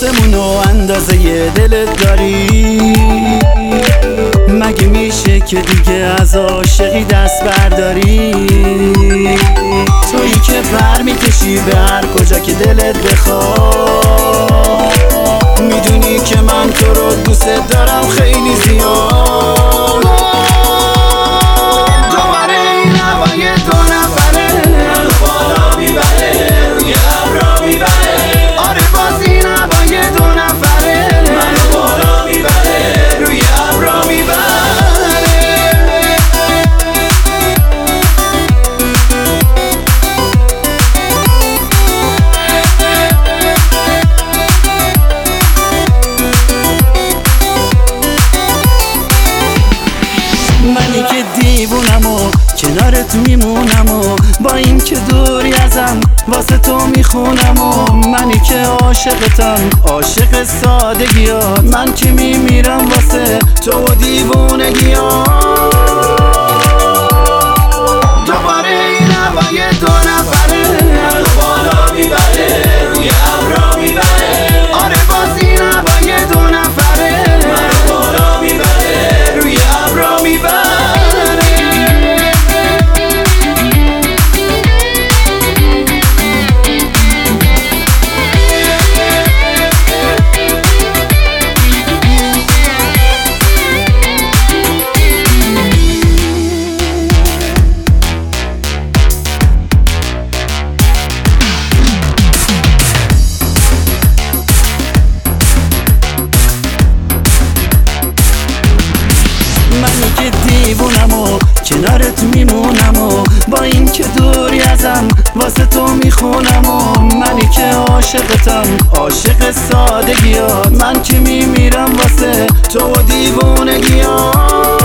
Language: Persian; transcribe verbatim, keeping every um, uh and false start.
آسمون و اندازه دلت داری؟ مگه میشه که دیگه از عاشقی دست برداری؟ تویی که پر میکشی به هر کجا که دلت بخواد. میدونی که من تو رو دوست دارم خیلی زیاد. دوباره این هوای دو نفره منو بالا میبره، روی ابرا میبره. آره باز این هوای دو نفره منو بالا میبره، روی ابرا میبره. منی که دیوونم و کنارت میمونم و با این که دوری ازم واسه تو میخونم و منی که عاشقتم، عاشق سادگیات. من که میمیرم واسه تو و دیوونگیات. دوباره این هوای دو نفره منو بالا میبره، روی ابرا میبره. آره باز این هوای دو نفره منو بالا میبره، روی ابرا میبره. منی که دیوونم و کنارت میمونم و با این که دوری ازم واسه تو میخونم و منی که عاشقتم، عاشق سادگیات. من که میمیرم واسه تو و دیوونگیات.